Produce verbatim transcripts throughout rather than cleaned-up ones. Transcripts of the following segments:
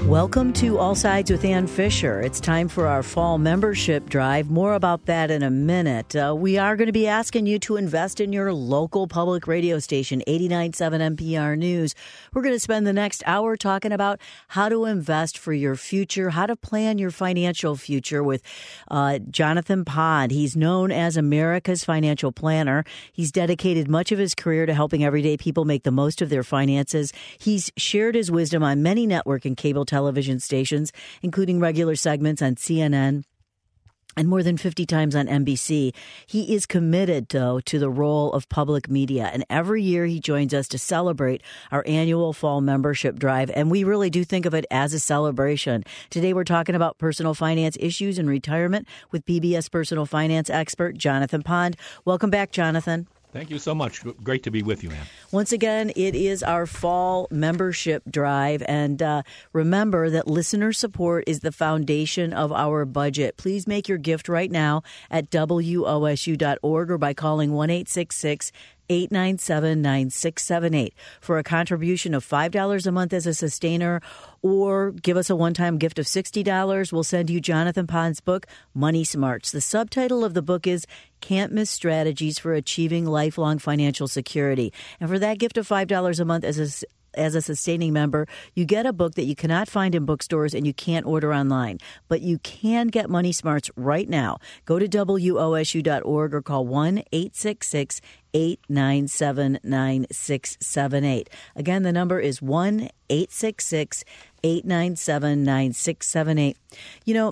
Welcome to All Sides with Ann Fisher. It's time for our fall membership drive. More about that in a minute. Uh, we are going to be asking you to invest in your local public radio station, eighty-nine point seven N P R News. We're going to spend the next hour talking about how to invest for your future, how to plan your financial future with uh, Jonathan Pond. He's known as America's financial planner. He's dedicated much of his career to helping everyday people make the most of their finances. He's shared his wisdom on many network and cable television stations, including regular segments on C N N and more than fifty times on N B C. He is committed, though, to the role of public media. And every year he joins us to celebrate our annual fall membership drive. And we really do think of it as a celebration. Today we're talking about personal finance issues and retirement with P B S personal finance expert Jonathan Pond. Welcome back, Jonathan. Thank you so much. Great to be with you, Ann. Once again, it is our fall membership drive. And uh, remember that listener support is the foundation of our budget. Please make your gift right now at W O S U dot org or by calling one eight six six, eight nine seven, nine six seven eight for a contribution of five dollars a month as a sustainer, or give us a one-time gift of sixty dollars. We'll send you Jonathan Pond's book, Money Smarts. The subtitle of the book is Can't Miss Strategies for Achieving Lifelong Financial Security. And for that gift of five dollars a month as a As a sustaining member, you get a book that you cannot find in bookstores and you can't order online. But you can get Money Smarts right now. Go to W O S U dot org or call one eight six six, eight nine seven, nine six seven eight. Again, the number is one eight six six, eight nine seven, nine six seven eight. You know,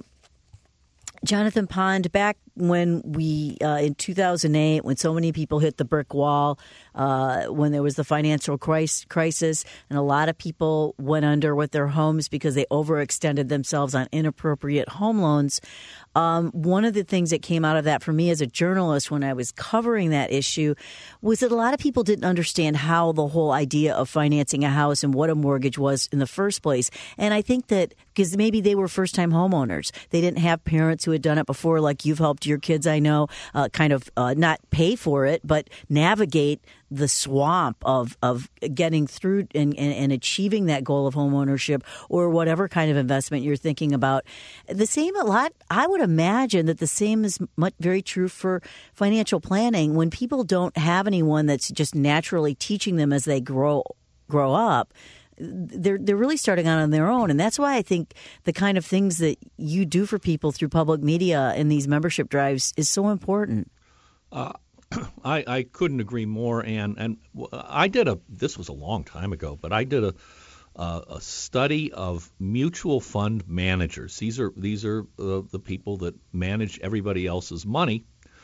Jonathan Pond, back when we, uh, in two thousand eight, when so many people hit the brick wall, uh, when there was the financial crisis, and a lot of people went under with their homes because they overextended themselves on inappropriate home loans. Um, one of the things that came out of that for me as a journalist when I was covering that issue was that a lot of people didn't understand how the whole idea of financing a house and what a mortgage was in the first place. And I think that because maybe they were first-time homeowners. They didn't have parents who had done it before, like you've helped your kids, I know, uh, kind of uh, not pay for it, but navigate the swamp of of getting through and, and, and achieving that goal of home ownership or whatever kind of investment you're thinking about. The same a lot, I would imagine that the same is much, very true for financial planning. When people don't have anyone that's just naturally teaching them as they grow grow up, they're they're really starting out on their own. And that's why I think the kind of things that you do for people through public media and these membership drives is so important. Uh, I, I couldn't agree more, and and I did a this was a long time ago, but I did a uh, a study of mutual fund managers. These are these are uh, the people that manage everybody else's money,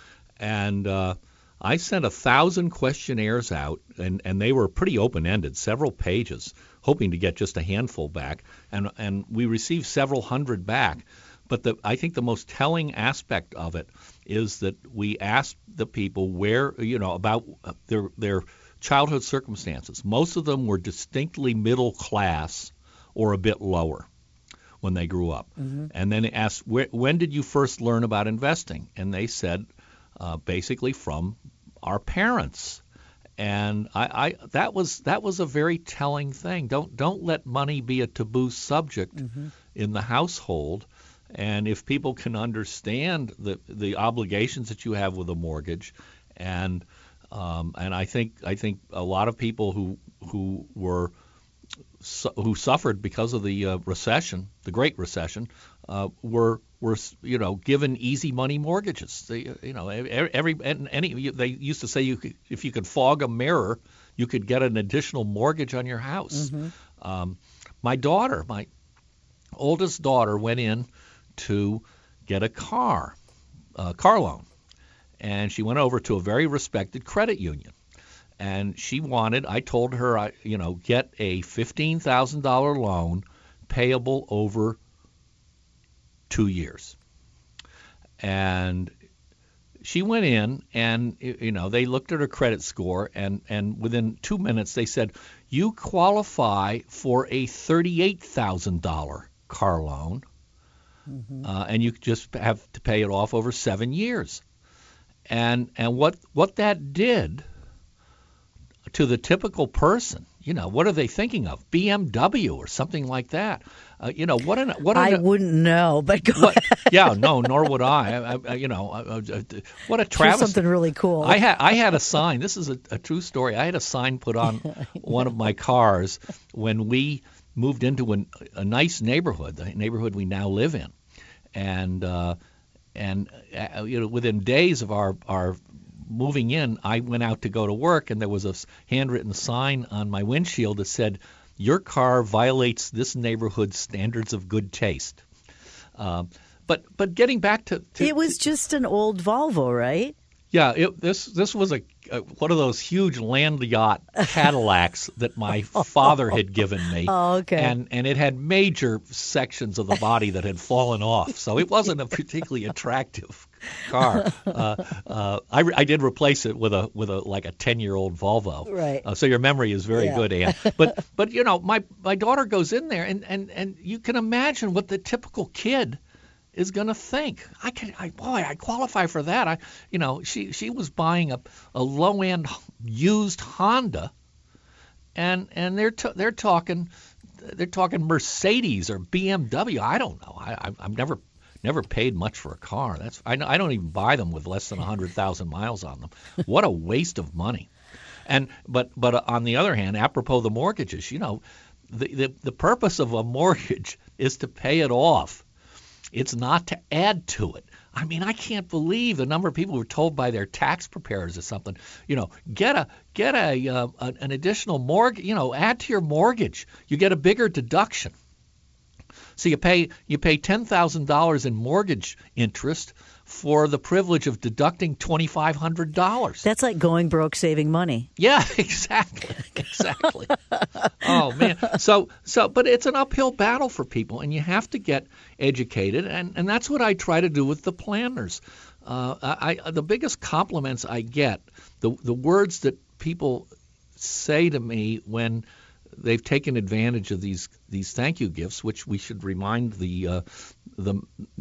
and uh, I sent a thousand questionnaires out, and, and they were pretty open-ended, several pages, hoping to get just a handful back, and and we received several hundred back. But the, I think the most telling aspect of it is that we asked the people where, you know, about their their childhood circumstances. Most of them were distinctly middle class or a bit lower when they grew up. Mm-hmm. And then asked, where, when did you first learn about investing? And they said, uh, basically from our parents. And I, I that was that was a very telling thing. Don't don't let money be a taboo subject mm-hmm. in the household. And if people can understand the the obligations that you have with a mortgage, and um, and I think I think a lot of people who who were su- who suffered because of the uh, recession, the Great Recession, uh, were were you know given easy money mortgages. They, you know every any they used to say you could, if you could fog a mirror, you could get an additional mortgage on your house. Mm-hmm. Um, my daughter, my oldest daughter, went in to get a car, a car loan. And she went over to a very respected credit union. And she wanted, I told her, I, you know, get a fifteen thousand dollars loan payable over two years. And she went in and, you know, they looked at her credit score, and, and within two minutes they said, you qualify for a thirty-eight thousand dollars car loan. Mm-hmm. Uh, and you just have to pay it off over seven years. And and what what that did to the typical person, you know, what are they thinking of? B M W or something like that. Uh, you know, what an what an, I wouldn't know, but go what, ahead. yeah, no, nor would I. I, I you know, I, I, what a Here's travesty. something really cool. I had I had a sign. This is a, a true story. I had a sign put on one of my cars when we moved into a, a nice neighborhood, the neighborhood we now live in, and uh, and uh, you know, within days of our our moving in, I went out to go to work, and there was a handwritten sign on my windshield that said, "Your car violates this neighborhood's standards of good taste." Um, but but getting back to, to it was to, just an old Volvo, right? Yeah, it, this this was a, a one of those huge land yacht Cadillacs that my father had given me. Oh, okay. And and it had major sections of the body that had fallen off, so it wasn't a particularly attractive car. Uh, uh, I, I did replace it with a with a like a ten year old Volvo. Right. Uh, so your memory is very Yeah. good, Ann. But but you know, my my daughter goes in there, and and and you can imagine what the typical kid is going to think. I can, I, boy, I qualify for that. I, you know, she she was buying a, a low end used Honda, and and they're t- they're talking they're talking Mercedes or B M W. I don't know. I, I I've never never paid much for a car. That's I I don't even buy them with less than a hundred thousand miles on them. What a waste of money. And but but on the other hand, apropos the mortgages, you know, the the, the purpose of a mortgage is to pay it off. It's not to add to it. I mean, I can't believe the number of people who are told by their tax preparers or something, you know, get a get a, uh, an additional mortgage, you know, add to your mortgage. You get a bigger deduction. So you pay you pay ten thousand dollars in mortgage interest for the privilege of deducting twenty-five hundred dollars. That's like going broke saving money. Yeah, exactly, exactly. Oh man, so so, but it's an uphill battle for people, and you have to get educated, and, and that's what I try to do with the planners. Uh, I, I the biggest compliments I get, the the words that people say to me when they've taken advantage of these these thank you gifts, which we should remind the uh, the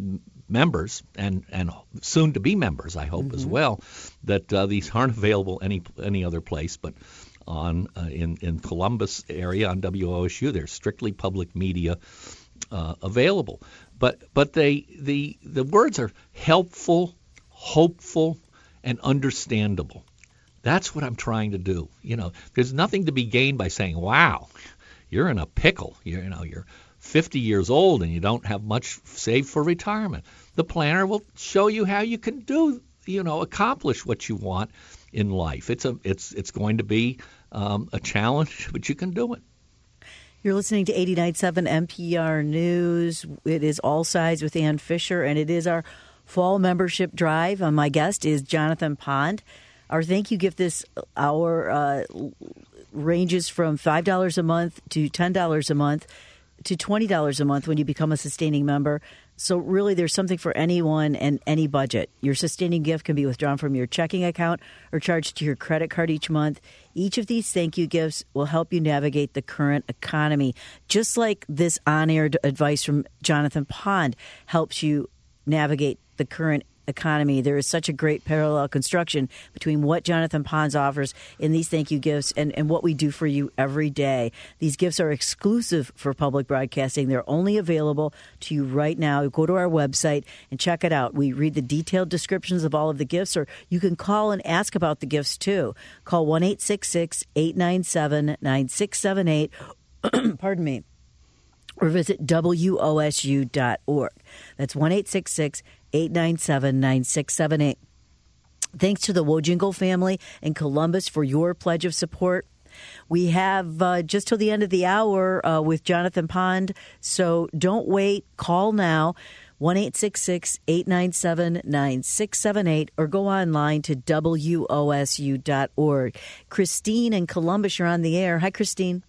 members and and soon to be members, I hope, mm-hmm. as well, that uh, these aren't available any any other place but on uh, in in Columbus area on W O S U. They're strictly public media uh, available. But but they the the words are helpful, hopeful, and understandable. That's what I'm trying to do. You know, there's nothing to be gained by saying, "Wow, you're in a pickle. You're, you know, you're fifty years old and you don't have much saved for retirement." The planner will show you how you can do, you know, accomplish what you want in life. It's a it's it's going to be um, a challenge, but you can do it. You're listening to eighty-nine point seven N P R News. It is All Sides with Ann Fisher, and it is our fall membership drive. Uh, my guest is Jonathan Pond. Our thank you gift this hour uh, ranges from five dollars a month to ten dollars a month to twenty dollars a month when you become a sustaining member. So really, there's something for anyone and any budget. Your sustaining gift can be withdrawn from your checking account or charged to your credit card each month. Each of these thank you gifts will help you navigate the current economy, just like this on-air advice from Jonathan Pond helps you navigate the current economy. There is such a great parallel construction between what Jonathan Pond offers in these thank you gifts and, and what we do for you every day. These gifts are exclusive for public broadcasting. They're only available to you right now. Go to our website and check it out. We read the detailed descriptions of all of the gifts, or you can call and ask about the gifts too. Call one eight six six, eight nine seven, nine six seven eight. Pardon me. Or visit W O S U dot org. That's one eight six six, eight nine seven, nine six seven eight. Thanks to the Wojingle family in Columbus for your pledge of support. We have uh, just till the end of the hour uh, with Jonathan Pond, so don't wait. Call now, one eight six six, eight nine seven, nine six seven eight, or go online to W O S U dot org. Christine in Columbus, you're on the air. Hi, Christine.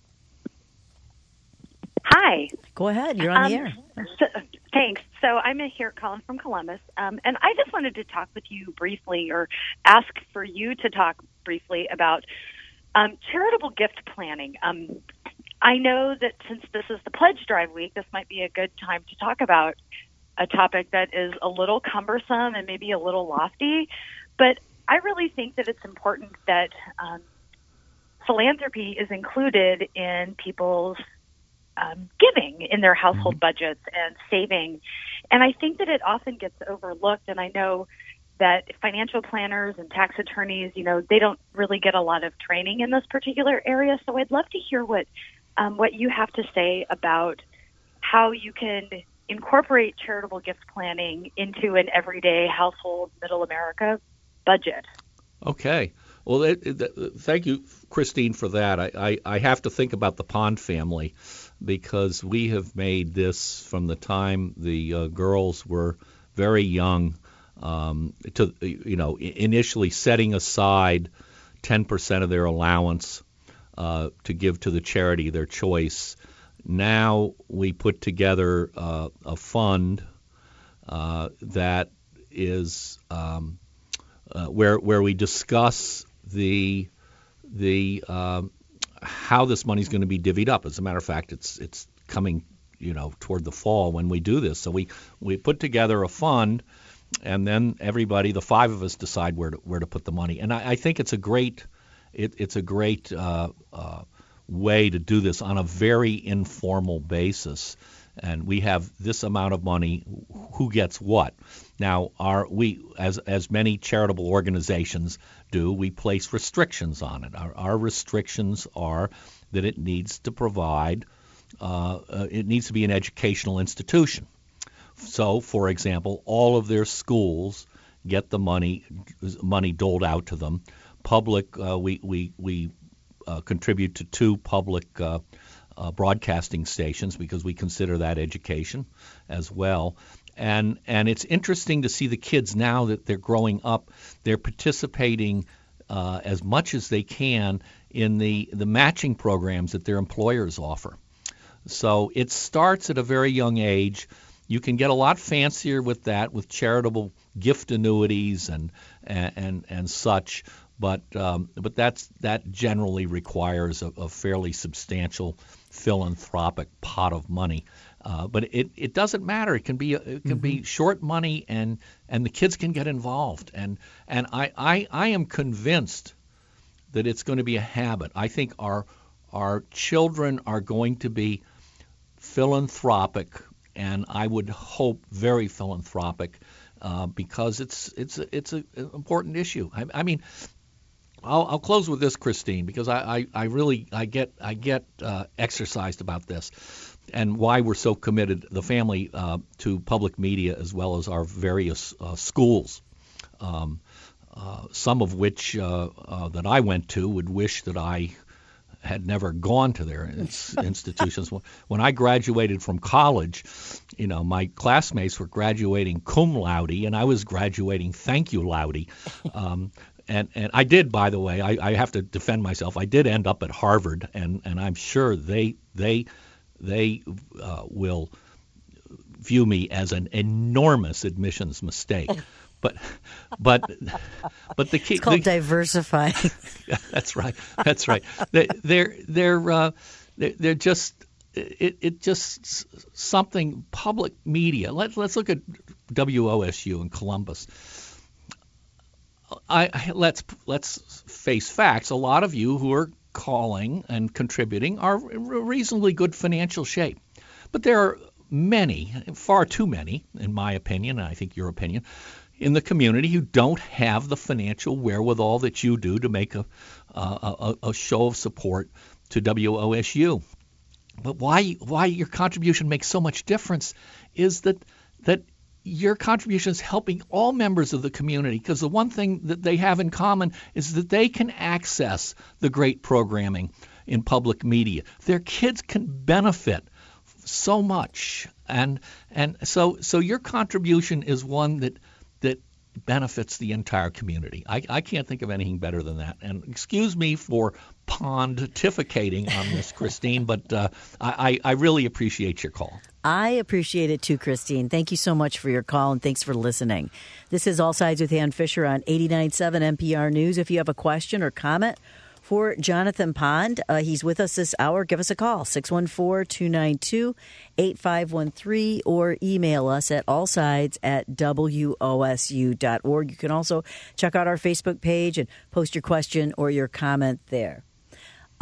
Hi. Go ahead. You're on um, the air. So, thanks. So I'm here calling from Columbus, um, and I just wanted to talk with you briefly, or ask for you to talk briefly about um, charitable gift planning. Um, I know that since this is the Pledge Drive week, this might be a good time to talk about a topic that is a little cumbersome and maybe a little lofty, but I really think that it's important that um, philanthropy is included in people's um, giving in their household mm-hmm. budgets and saving. And I think that it often gets overlooked. And I know that financial planners and tax attorneys, you know, they don't really get a lot of training in this particular area. So I'd love to hear what um, what you have to say about how you can incorporate charitable gift planning into an everyday household, middle America budget. Okay. Well, it, it, thank you, Christine, for that. I, I, I have to think about the Pond family because we have made this from the time the uh, girls were very young um, to, you know, initially setting aside ten percent of their allowance uh, to give to the charity, their choice. Now we put together uh, a fund uh, that is um, uh, where where we discuss the the um, how this money is going to be divvied up. As a matter of fact, it's it's coming you know toward the fall when we do this. So we we put together a fund, and then everybody, the five of us, decide where to where to put the money. And I, I think it's a great it, it's a great uh, uh, way to do this on a very informal basis. And we have this amount of money, who gets what. Now, our we as as many charitable organizations do, we place restrictions on it. Our, our restrictions are that it needs to provide, uh, uh, it needs to be an educational institution. So, for example, all of their schools get the money money doled out to them. Public, uh, we we we uh, contribute to two public Uh, Uh, broadcasting stations because we consider that education as well. And and it's interesting to see the kids now that they're growing up, they're participating uh, as much as they can in the, the matching programs that their employers offer. So it starts at a very young age. You can get a lot fancier with that, with charitable gift annuities and and and, and such. But um, but that's that generally requires a, a fairly substantial philanthropic pot of money. Uh, but it, it doesn't matter. It can be it can mm-hmm. be short money, and, and the kids can get involved. And and I, I, I am convinced that it's going to be a habit. I think our our children are going to be philanthropic, and I would hope very philanthropic, uh, because it's it's it's a, an important issue. I, I mean. I'll, I'll close with this, Christine, because I, I, I really I get I get uh, exercised about this, and why we're so committed, the family, uh, to public media as well as our various uh, schools, um, uh, some of which uh, uh, that I went to would wish that I had never gone to their institutions. When I graduated from college, you know, my classmates were graduating cum laude, and I was graduating thank you laude. Um, And and I did, by the way, I, I have to defend myself. I did end up at Harvard, and, and I'm sure they they they uh, will view me as an enormous admissions mistake. But but but the key, it's called the, diversifying. Yeah, that's right. That's right. They, they're they're uh, they're, they're just it it just something public media. Let's let's look at W O S U in Columbus. I, let's let's face facts. A lot of you who are calling and contributing are in reasonably good financial shape. But there are many, far too many, in my opinion, and I think your opinion, in the community who don't have the financial wherewithal that you do to make a, a, a show of support to W O S U. But why why your contribution makes so much difference is that that your contribution is helping all members of the community, because the one thing that they have in common is that they can access the great programming in public media. Their kids can benefit so much, and and so so your contribution is one that that benefits the entire community. I, I can't think of anything better than that. And excuse me for pontificating on this, Christine, but uh, I, I really appreciate your call. I appreciate it too, Christine. Thank you so much for your call, and thanks for listening. This is All Sides with Ann Fisher on eighty-nine point seven N P R News. If you have a question or comment for Jonathan Pond, uh, he's with us this hour. Give us a call, six one four, two nine two, eight five one three, or email us at allsides at W O S U dot org. You can also check out our Facebook page and post your question or your comment there.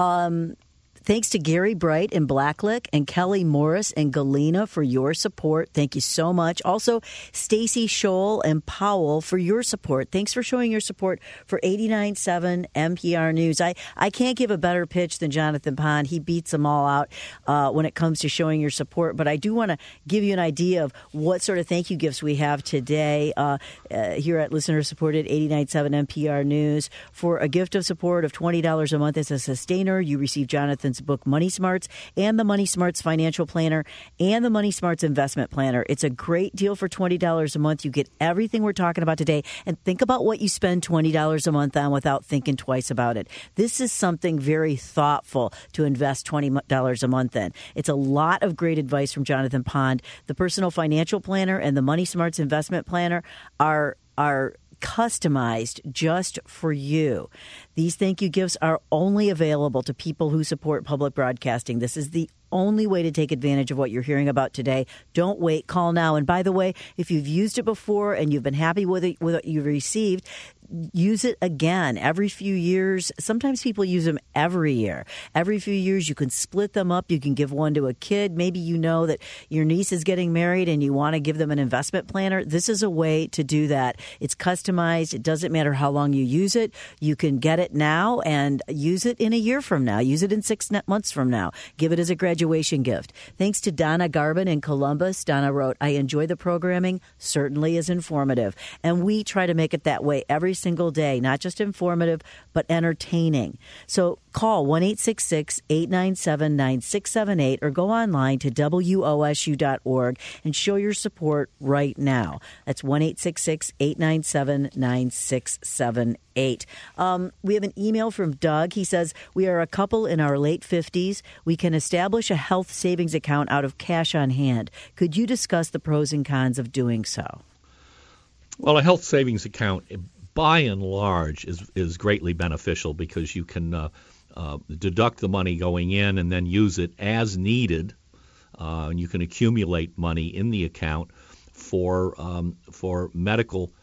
Um, Thanks to Gary Bright in Blacklick and Kelly Morris and Galena for your support. Thank you so much. Also, Stacy Scholl and Powell for your support. Thanks for showing your support for eighty-nine point seven N P R News. I, I can't give a better pitch than Jonathan Pond. He beats them all out uh, when it comes to showing your support. But I do want to give you an idea of what sort of thank you gifts we have today uh, uh, here at listener-supported eighty-nine point seven N P R News. For a gift of support of twenty dollars a month as a sustainer, you receive Jonathan book Money Smarts and the Money Smarts Financial Planner and the Money Smarts Investment Planner. It's a great deal for twenty dollars a month. You get everything we're talking about today, and think about what you spend twenty dollars a month on without thinking twice about it. This is something very thoughtful to invest twenty dollars a month in. It's a lot of great advice from Jonathan Pond. The Personal Financial Planner and the Money Smarts Investment Planner are are customized just for you. These thank you gifts are only available to people who support public broadcasting. This is the only way to take advantage of what you're hearing about today. Don't wait. Call now. And by the way, if you've used it before and you've been happy with it, with what you've received, use it again every few years. Sometimes people use them every year. Every few years, you can split them up. You can give one to a kid. Maybe you know that your niece is getting married and you want to give them an investment planner. This is a way to do that. It's customized. It doesn't matter how long you use it. You can get it now and use it in a year from now. Use it in six months from now. Give it as a graduation gift. Thanks to Donna Garvin in Columbus. Donna wrote, I enjoy the programming. Certainly is informative. And we try to make it that way every single day, not just informative, but entertaining. So call one eight six six, eight nine seven, nine six seven eight or go online to W O S U dot org and show your support right now. That's one eight six six, eight nine seven, nine six seven eight. Um, we have an email from Doug. He says, we are a couple in our late fifties. We can establish a health savings account out of cash on hand. Could you discuss the pros and cons of doing so? Well, a health savings account, by and large, is is greatly beneficial because you can uh, uh, deduct the money going in and then use it as needed, uh, and you can accumulate money in the account for um, for medical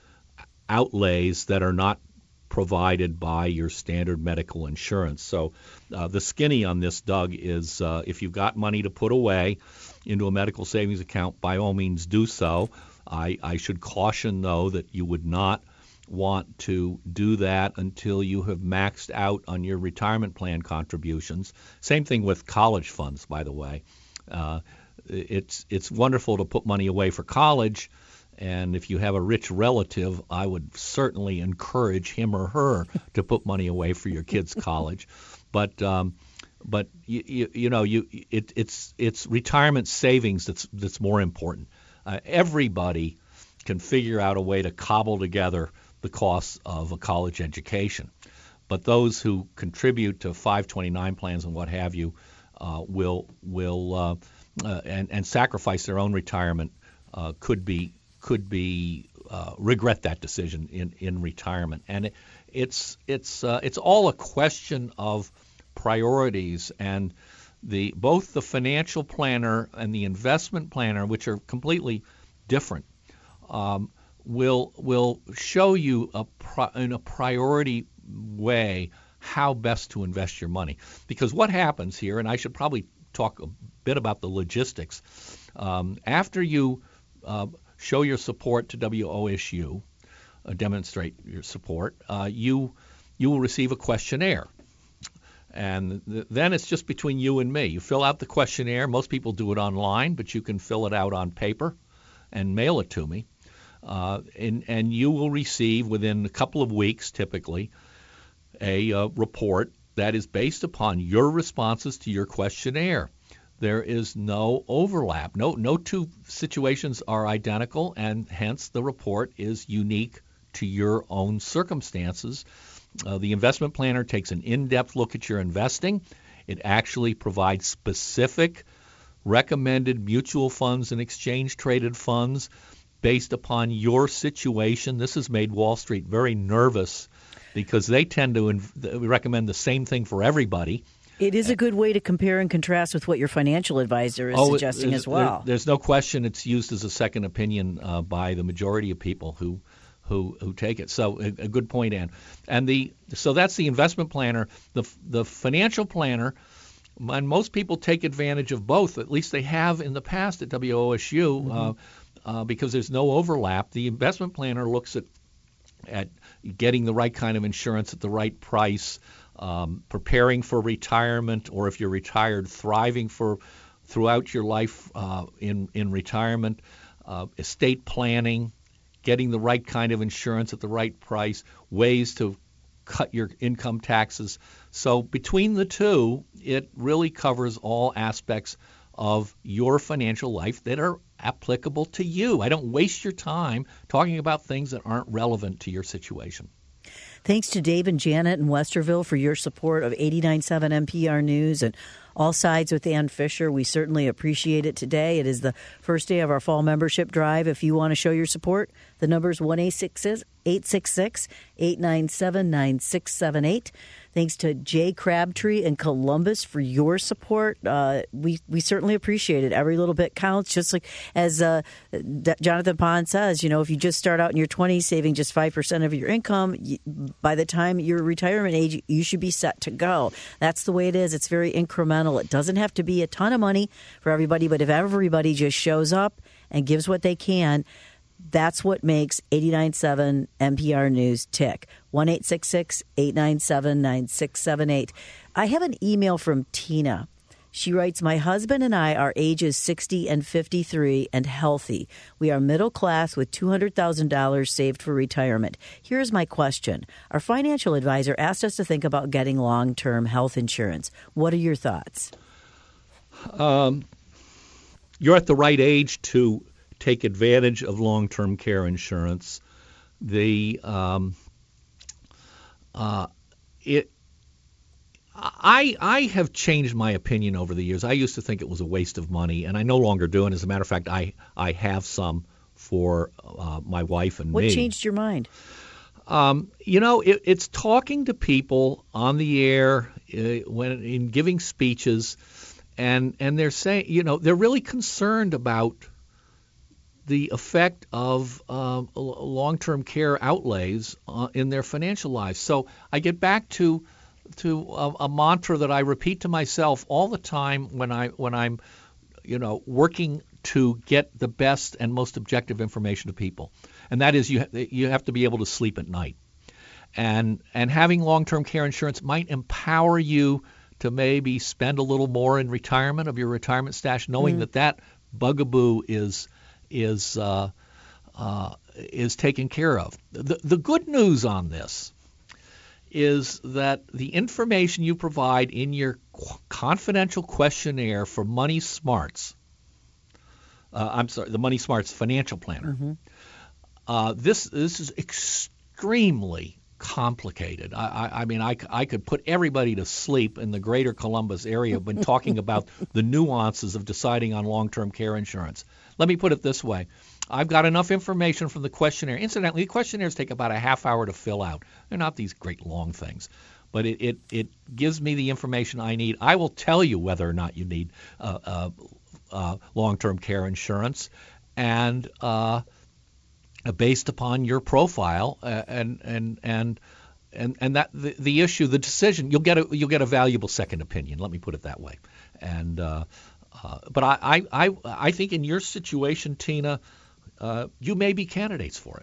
outlays that are not provided by your standard medical insurance. So uh, the skinny on this, Doug, is uh, if you've got money to put away into a medical savings account, by all means do so. I, I should caution, though, that you would not want to do that until you have maxed out on your retirement plan contributions. Same thing with college funds, by the way. Uh, it's it's wonderful to put money away for college, and if you have a rich relative, I would certainly encourage him or her to put money away for your kids' college. But um, but you, you, you know you it, it's it's retirement savings that's that's more important. Uh, everybody can figure out a way to cobble together the costs of a college education. But those who contribute to five twenty-nine plans and what have you uh, will will uh, uh, and, and sacrifice their own retirement uh, could be could be uh, regret that decision in, in retirement. And it, it's it's uh, it's all a question of priorities, and the both the financial planner and the investment planner, which are completely different, um, will will show you a pri- in a priority way how best to invest your money. Because what happens here, and I should probably talk a bit about the logistics, um, after you uh, show your support to W O S U, uh, demonstrate your support, uh, you you will receive a questionnaire. And th- then it's just between you and me. You fill out the questionnaire. Most people do it online, but you can fill it out on paper and mail it to me. Uh, and, and you will receive within a couple of weeks, typically, a uh, report that is based upon your responses to your questionnaire. There is no overlap. No, no two situations are identical, and hence the report is unique to your own circumstances. Uh, the investment planner takes an in-depth look at your investing. It actually provides specific recommended mutual funds and exchange-traded funds based upon your situation. This has made Wall Street very nervous because they tend to inv- recommend the same thing for everybody. It is a good way to compare and contrast with what your financial advisor is oh, suggesting as well. There, there's no question it's used as a second opinion uh, by the majority of people who who who take it. So a, a good point, Ann. And the so that's the investment planner. The the financial planner, and most people take advantage of both. At least they have in the past at W O S U, mm-hmm. uh, uh, because there's no overlap. The investment planner looks at at getting the right kind of insurance at the right price, um, preparing for retirement, or if you're retired, thriving for throughout your life uh, in in retirement, uh, estate planning, getting the right kind of insurance at the right price, ways to cut your income taxes. So between the two, it really covers all aspects of your financial life that are applicable to you. I don't waste your time talking about things that aren't relevant to your situation. Thanks to Dave and Janet in Westerville for your support of eighty-nine point seven N P R News and All Sides with Ann Fisher. We certainly appreciate it today. It is the first day of our fall membership drive. If you want to show your support, the number is one eight six six, eight nine seven, nine six seven eight. Thanks to Jay Crabtree in Columbus for your support. Uh, we we certainly appreciate it. Every little bit counts. Just like as uh, D- Jonathan Pond says, you know, if you just start out in your twenties saving just five percent of your income, you, by the time your retirement age, you should be set to go. That's the way it is. It's very incremental. It doesn't have to be a ton of money for everybody, but if everybody just shows up and gives what they can, that's what makes eighty-nine point seven N P R News tick. one eight six six, eight nine seven, nine six seven eight. I have an email from Tina. She writes, my husband and I are ages sixty and fifty-three and healthy. We are middle class with two hundred thousand dollars saved for retirement. Here's my question. Our financial advisor asked us to think about getting long-term health insurance. What are your thoughts? Um, you're at the right age to take advantage of long-term care insurance. The um, uh, it I I have changed my opinion over the years. I used to think it was a waste of money, and I no longer do. And as a matter of fact, I I have some for uh, my wife and what me. What changed your mind? Um, you know, it, it's talking to people on the air uh, when in giving speeches, and and they're saying, you know, they're really concerned about the effect of uh, long-term care outlays uh, in their financial lives. So I get back to to a, a mantra that I repeat to myself all the time when I when I'm, you know, working to get the best and most objective information to people, and that is you you have to be able to sleep at night, and and having long-term care insurance might empower you to maybe spend a little more in retirement of your retirement stash, knowing mm. that that bugaboo is. is uh, uh, is taken care of. The, the good news on this is that the information you provide in your qu- confidential questionnaire for Money Smarts, uh, I'm sorry, the Money Smarts Financial Planner, mm-hmm. uh, this this is extremely complicated. I, I, I mean, I, I could put everybody to sleep in the greater Columbus area when talking about the nuances of deciding on long-term care insurance. Let me put it this way. I've got enough information from the questionnaire. Incidentally, the questionnaires take about a half hour to fill out. They're not these great long things, but it, it, it gives me the information I need. I will tell you whether or not you need uh, uh, uh, long-term care insurance, and uh, based upon your profile uh, and and and and and that the, the issue, the decision, you'll get a you'll get a valuable second opinion. Let me put it that way. And uh, uh, but I, I I think in your situation, Tina, uh, you may be candidates for it.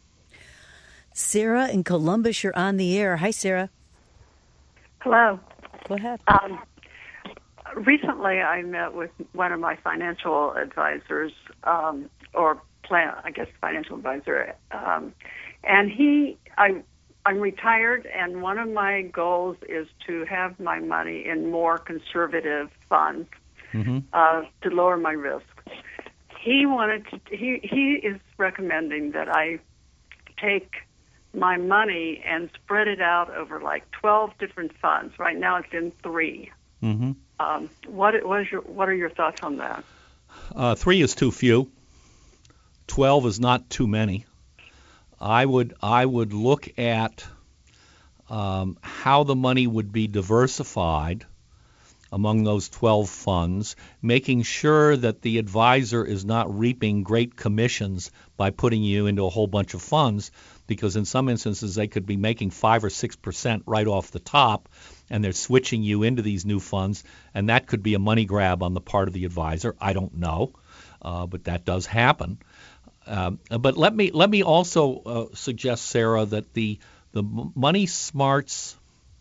Sarah in Columbus, you're on the air. Hi, Sarah. Hello. Go ahead. Um, recently, I met with one of my financial advisors, um, or plan, I guess, financial advisor, um, and he, I, I'm retired, and one of my goals is to have my money in more conservative funds mm-hmm. uh, to lower my risk. He wanted to. He he is recommending that I take my money and spread it out over like twelve different funds. Right now, it's in three. Mm-hmm. Um, what was your What are your thoughts on that? Uh, three is too few. Twelve is not too many. I would I would look at um, how the money would be diversified among those twelve funds, making sure that the advisor is not reaping great commissions by putting you into a whole bunch of funds, because in some instances they could be making five or six percent right off the top, and they're switching you into these new funds, and that could be a money grab on the part of the advisor. I don't know, uh, but that does happen. Um, but let me let me also uh, suggest, Sarah, that the the Money Smarts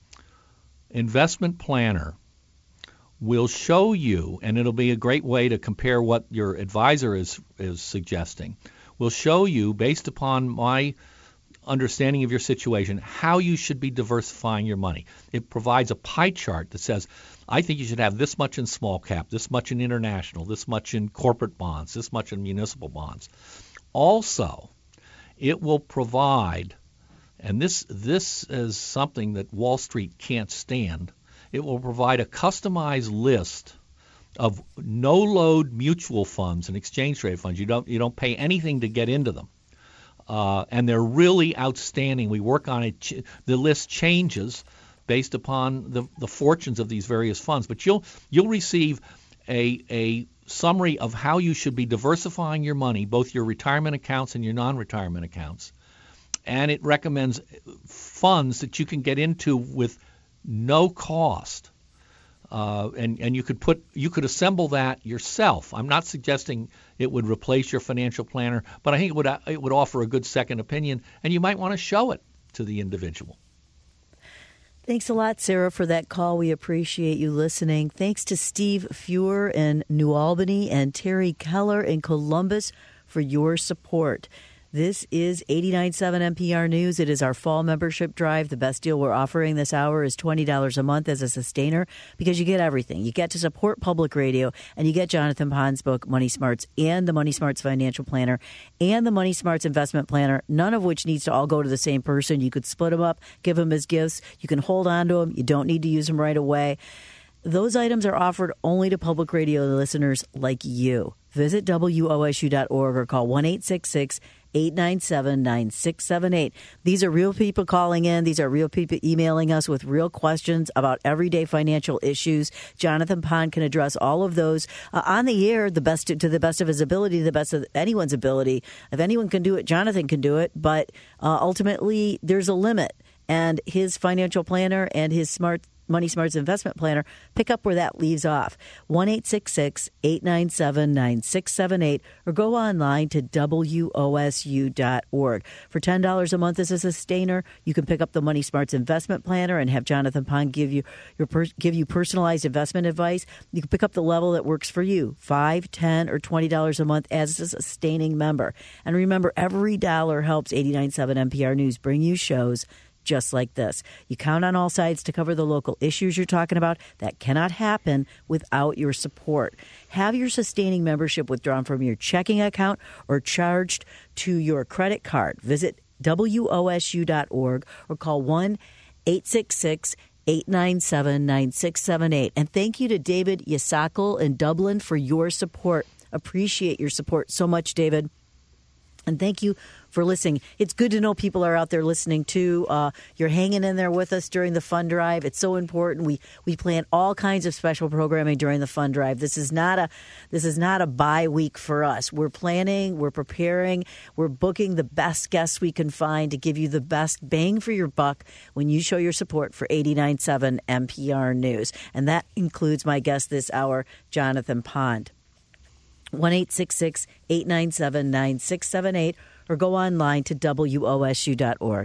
investment planner will show you, and it'll be a great way to compare what your advisor is is suggesting, will show you, based upon my understanding of your situation, how you should be diversifying your money. It provides a pie chart that says, I think you should have this much in small cap, this much in international, this much in corporate bonds, this much in municipal bonds. Also, it will provide, and this this is something that Wall Street can't stand, it will provide a customized list of no-load mutual funds and exchange-traded funds. You don't you don't pay anything to get into them, uh, and they're really outstanding. We work on it. The list changes based upon the, the fortunes of these various funds, but you'll you'll receive a a summary of how you should be diversifying your money, both your retirement accounts and your non-retirement accounts, and it recommends funds that you can get into with no cost, uh, and and you could put you could assemble that yourself. I'm not suggesting it would replace your financial planner, but I think it would it would offer a good second opinion, and you might want to show it to the individual. Thanks a lot, Sarah, for that call. We appreciate you listening. Thanks to Steve Fuhr in New Albany and Terry Keller in Columbus for your support. This is eighty-nine point seven N P R News. It is our fall membership drive. The best deal we're offering this hour is twenty dollars a month as a sustainer, because you get everything. You get to support public radio, and you get Jonathan Pahn's book, Money Smarts, and the Money Smarts Financial Planner, and the Money Smarts Investment Planner, none of which needs to all go to the same person. You could split them up, give them as gifts. You can hold on to them. You don't need to use them right away. Those items are offered only to public radio listeners like you. Visit W O S U dot org or call one eight six six, eight nine seven, nine six seven eight. These are real people calling in. These are real people emailing us with real questions about everyday financial issues. Jonathan Pahn can address all of those uh, on the air, the best to the best of his ability, the best of anyone's ability. If anyone can do it, Jonathan can do it. But uh, ultimately, there's a limit. And his financial planner and his smart Money Smarts Investment Planner pick up where that leaves off. one eight six six, eight nine seven, nine six seven eight or go online to W O S U dot org. For ten dollars a month as a sustainer, you can pick up the Money Smarts Investment Planner and have Jonathan Pahn give you your per- give you personalized investment advice. You can pick up the level that works for you, five dollars, ten dollars, or twenty dollars a month as a sustaining member. And remember, every dollar helps eighty-nine point seven N P R News bring you shows just like this. You count on all sides to cover the local issues you're talking about. That cannot happen without your support. Have your sustaining membership withdrawn from your checking account or charged to your credit card. Visit W O S U dot org or call one eight six six, eight nine seven, nine six seven eight. And thank you to David Yasakal in Dublin for your support. Appreciate your support so much, David. And thank you for listening. It's good to know people are out there listening, too. Uh, you're hanging in there with us during the fund drive. It's so important. We we plan all kinds of special programming during the fund drive. This is not a this is not a bye week for us. We're planning, we're preparing, we're booking the best guests we can find to give you the best bang for your buck when you show your support for eighty-nine point seven N P R News. And that includes my guest this hour, Jonathan Pahn. one eight six six, eight nine seven, nine six seven eight or go online to W O S U dot org.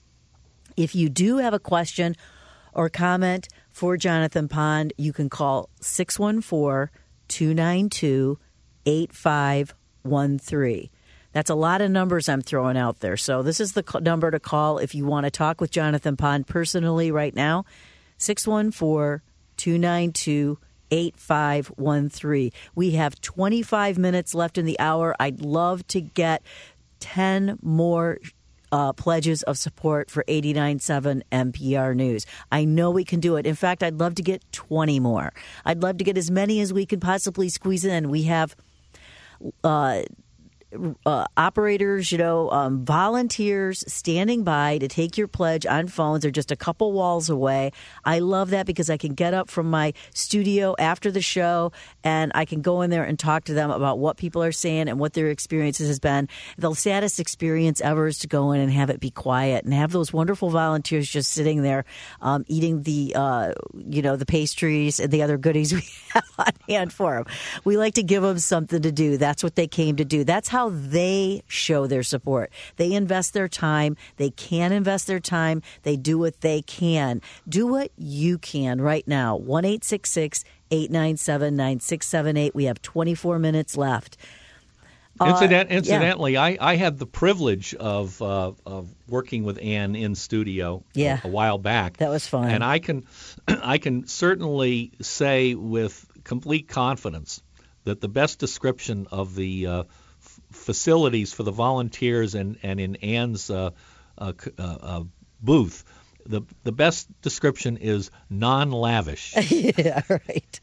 If you do have a question or comment for Jonathan Pahn, you can call six one four, two nine two, eight five one three. That's a lot of numbers I'm throwing out there. So this is the number to call if you want to talk with Jonathan Pahn personally right now, six one four, two nine two, eight five one three. We have twenty-five minutes left in the hour. I'd love to get ten more uh, pledges of support for eighty-nine point seven N P R News. I know we can do it. In fact, I'd love to get twenty more. I'd love to get as many as we could possibly squeeze in. We have uh, uh, operators, you know, um, volunteers standing by to take your pledge on phones. They're just a couple walls away. I love that because I can get up from my studio after the show and I can go in there and talk to them about what people are saying and what their experiences has been. The saddest experience ever is to go in and have it be quiet and have those wonderful volunteers just sitting there um, eating the, uh, you know, the pastries and the other goodies we have on hand for them. We like to give them something to do. That's what they came to do. That's how they show their support. They invest their time. They can invest their time. They do what they can. Do what you can right now. one eight six six, eight nine seven, nine six seven eight. We have twenty-four minutes left. Incident, uh, incidentally, yeah. I, I had the privilege of uh, of working with Ann in studio yeah. a, a while back. That was fun. And I can I can certainly say with complete confidence that the best description of the uh, f- facilities for the volunteers and, and in Ann's uh, uh, uh, uh, booth, the the best description is non-lavish. Yeah, right.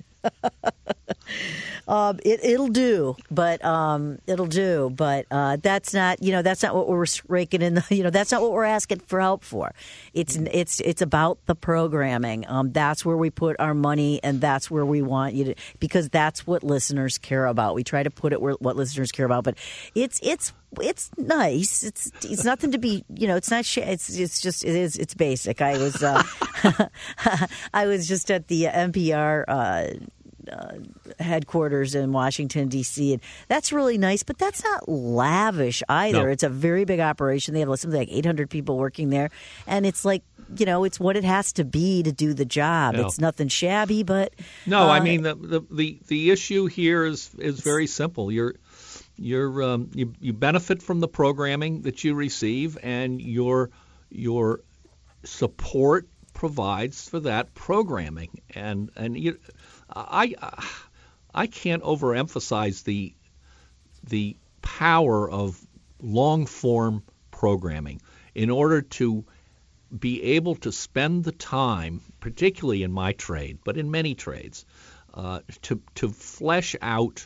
Um, it, it'll do, but um, it'll do, but uh, that's not, you know, that's not what we're raking in. The, you know, that's not what we're asking for help for. It's it's it's about the programming. Um, that's where we put our money, and that's where we want you to, because that's what listeners care about. We try to put it where what listeners care about, but it's it's it's nice. It's it's nothing to be, you know, it's not. Sh- it's it's just it is. It's basic. I was uh, I was just at the N P R. Uh, Uh, headquarters in Washington, D C, and that's really nice, but that's not lavish either. No. It's a very big operation. They have something like eight hundred people working there, and it's like, you know, it's what it has to be to do the job. No. It's nothing shabby, but no, uh, I mean the, the the the issue here is is very simple. You're you're um, you you benefit from the programming that you receive, and your your support provides for that programming, and and you. I I can't overemphasize the the power of long form programming in order to be able to spend the time, particularly in my trade, but in many trades, uh, to to flesh out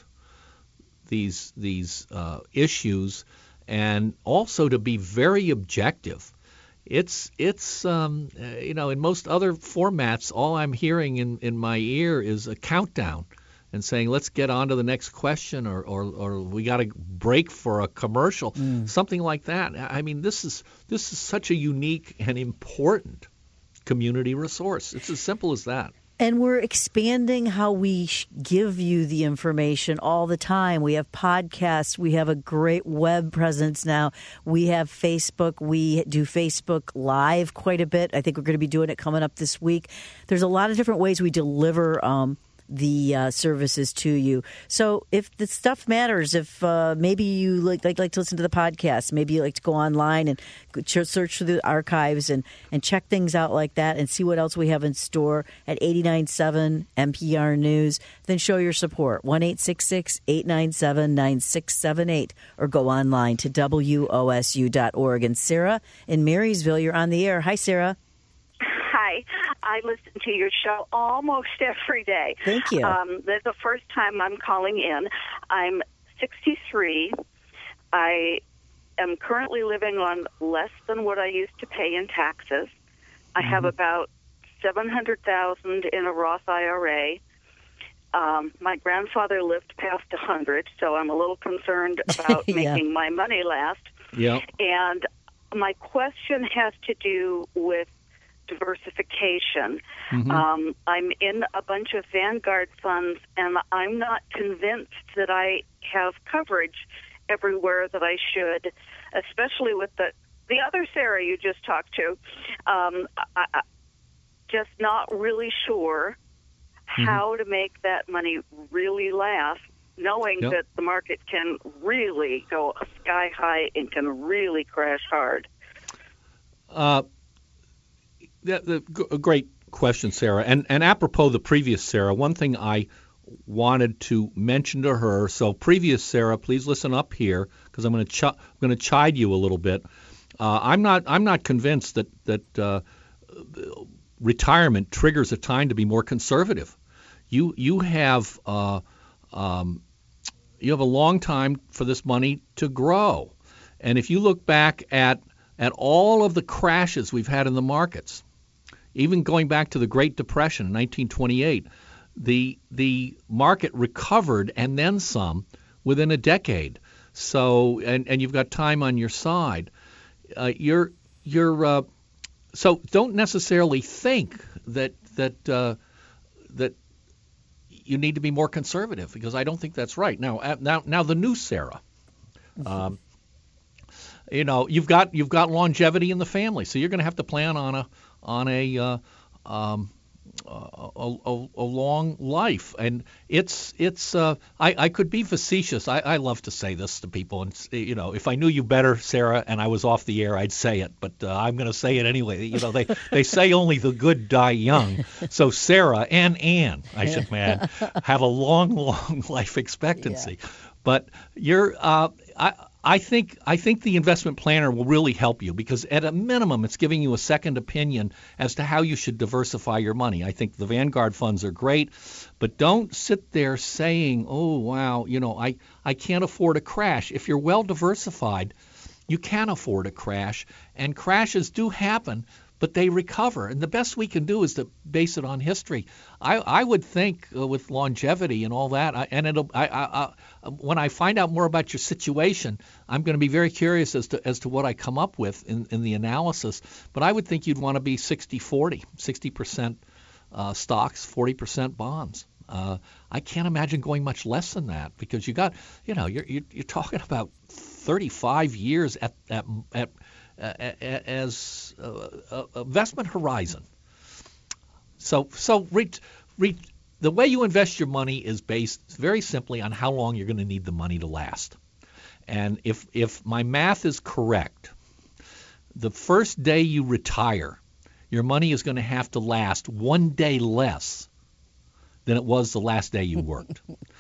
these these uh, issues, and also to be very objective. It's it's um, uh, you know, in most other formats, all I'm hearing in, in my ear is a countdown and saying, let's get on to the next question, or or, or we got to break for a commercial, mm. something like that. I mean, this is this is such a unique and important community resource. It's as simple as that. And we're expanding how we give you the information all the time. We have podcasts. We have a great web presence now. We have Facebook. We do Facebook Live quite a bit. I think we're going to be doing it coming up this week. There's a lot of different ways we deliver um, the uh, services to you. So if the stuff matters, if uh, maybe you like, like like to listen to the podcast, maybe you like to go online and search through the archives and, and check things out like that and see what else we have in store at eighty-nine point seven N P R News, then show your support. one eight six six, eight nine seven, nine six seven eight or go online to W O S U dot org. And Sarah in Marysville, you're on the air. Hi, Sarah. Hi. I listen to your show almost every day. Thank you. Um, this is the first time I'm calling in. I'm sixty-three. I am currently living on less than what I used to pay in taxes. I mm-hmm. have about seven hundred thousand dollars in a Roth I R A. Um, my grandfather lived past one hundred, so I'm a little concerned about yeah. making my money last. Yeah. And my question has to do with diversification. Mm-hmm. Um, I'm in a bunch of Vanguard funds, and I'm not convinced that I have coverage everywhere that I should, especially with the the other Sarah you just talked to. Um, I, I, just not really sure mm-hmm. how to make that money really last, knowing yep. that the market can really go sky high and can really crash hard. Uh, that, the, a great question, Sarah. And, and apropos the previous Sarah, one thing I wanted to mention to her. So previous Sarah, please listen up here because I'm going to ch- I'm going to chide you a little bit. Uh, I'm not I'm not convinced that that uh, retirement triggers a time to be more conservative. You you have uh, um, you have a long time for this money to grow. And if you look back at at all of the crashes we've had in the markets, even going back to the Great Depression in nineteen twenty-eight, the the market recovered and then some within a decade. So and, and you've got time on your side. Uh, you're you're uh, so don't necessarily think that that uh, that you need to be more conservative, because I don't think that's right. Now now now the new Sarah. Um, you know, you've got you've got longevity in the family, so you're going to have to plan on a on a uh, um, a, a, a long life, and it's it's. Uh, I, I could be facetious. I, I love to say this to people, and you know, if I knew you better, Sarah, and I was off the air, I'd say it, but uh, I'm going to say it anyway. You know, they they say only the good die young. So Sarah and Ann, I should add, have a long, long life expectancy. Yeah. But you're, uh, I. I think I think the investment planner will really help you, because at a minimum it's giving you a second opinion as to how you should diversify your money. I think the Vanguard funds are great, but don't sit there saying, oh, wow, you know, I, I can't afford a crash. If you're well diversified, you can afford a crash, and crashes do happen, but they recover. And the best we can do is to base it on history. I, I would think uh, with longevity and all that, I, and it'll, I, I, I, when I find out more about your situation, I'm going to be very curious as to as to what I come up with in, in the analysis. But I would think you'd want to be sixty forty, sixty percent uh, stocks, forty percent bonds. Uh, I can't imagine going much less than that, because you got, you know, you're you're, you're talking about thirty-five years at at, at Uh, as uh, investment horizon. So, so re, re, the way you invest your money is based very simply on how long you're going to need the money to last. And if if my math is correct, the first day you retire, your money is going to have to last one day less than it was the last day you worked.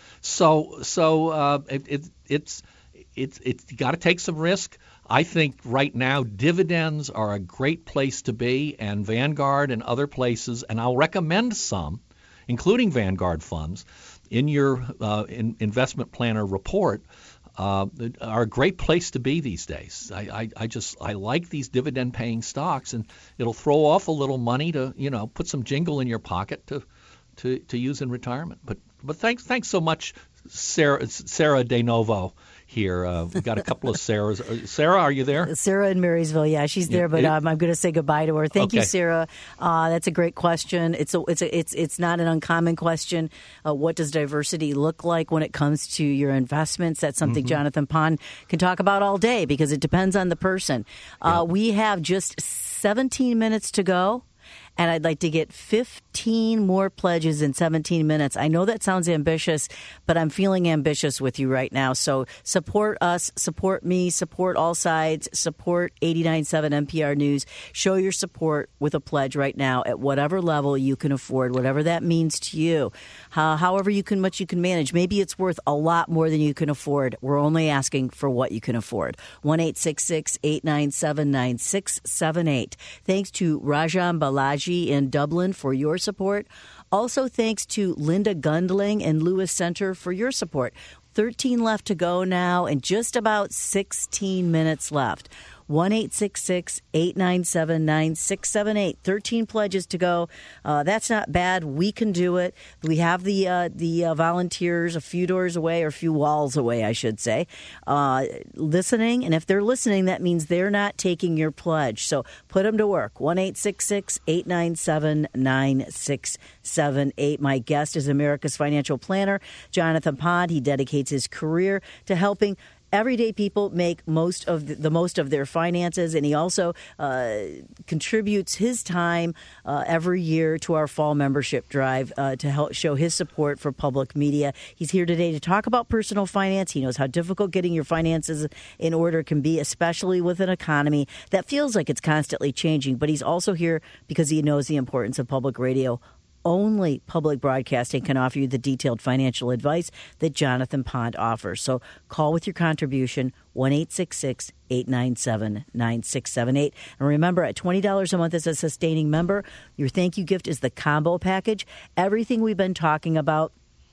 so, so uh, it, it, it's it's it's got to take some risk. I think right now dividends are a great place to be, and Vanguard and other places, and I'll recommend some, including Vanguard funds, in your uh, in investment planner report, uh, are a great place to be these days. I, I, I just I like these dividend-paying stocks, and it'll throw off a little money to, you know, put some jingle in your pocket to to, to use in retirement. But but thanks thanks so much, Sarah Sarah DeNovo. Here, uh, we've got a couple of Sarahs. Sarah, are you there? Sarah in Marysville, yeah, she's there, yeah. but um, I'm going to say goodbye to her. Thank okay. you, Sarah. Uh, that's a great question. It's a, it's a, it's it's not an uncommon question. Uh, what does diversity look like when it comes to your investments? That's something mm-hmm. Jonathan Pond can talk about all day, because it depends on the person. Uh, yeah. We have just seventeen minutes to go, and I'd like to get fifteen more pledges in seventeen minutes. I know that sounds ambitious, but I'm feeling ambitious with you right now. So support us, support me, support All Sides, support eighty-nine point seven N P R News. Show your support with a pledge right now at whatever level you can afford, whatever that means to you. Uh, however you can, much you can manage. Maybe it's worth a lot more than you can afford. We're only asking for what you can afford. one eight six six, eight nine seven, nine six seven eight. Thanks to Rajan Balaji in Dublin for your support. Also, thanks to Linda Gundling and Lewis Center for your support. thirteen left to go now, and just about sixteen minutes left. one eight six six, eight nine seven, nine six seven eight. thirteen pledges to go. Uh, that's not bad. We can do it. We have the uh, the uh, volunteers a few doors away, or a few walls away, I should say, uh, listening. And if they're listening, that means they're not taking your pledge. So put them to work. one eight six six, eight nine seven, nine six seven eight. My guest is America's financial planner, Jonathan Pond. He dedicates his career to helping everyday people make most of the, the most of their finances, and he also uh, contributes his time uh, every year to our fall membership drive uh, to help show his support for public media. He's here today to talk about personal finance. He knows how difficult getting your finances in order can be, especially with an economy that feels like it's constantly changing. But he's also here because he knows the importance of public radio. Only public broadcasting can offer you the detailed financial advice that Jonathan Pond offers. So call with your contribution, one eight six six, eight nine seven, nine six seven eight. And remember, at twenty dollars a month as a sustaining member, your thank you gift is the combo package. Everything we've been talking about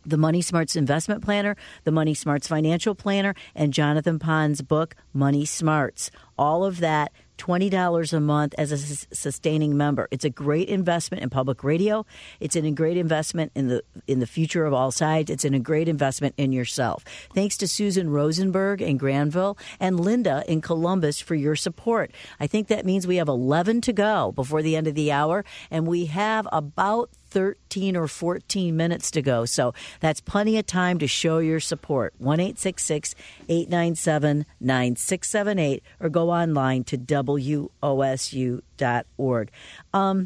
the Money Smarts Investment Planner, the Money Smarts Financial Planner, and Jonathan Pond's book, Money Smarts. All of that, twenty dollars a month as a s- sustaining member. It's a great investment in public radio. It's a great investment in the in the future of all sides. It's in a great investment in yourself. Thanks to Susan Rosenberg in Granville and Linda in Columbus for your support. I think that means we have eleven to go before the end of the hour, and we have about thirteen or fourteen minutes to go. So that's plenty of time to show your support. one eight six six, eight nine seven, nine six seven eight or go online to W O S U dot org. Um,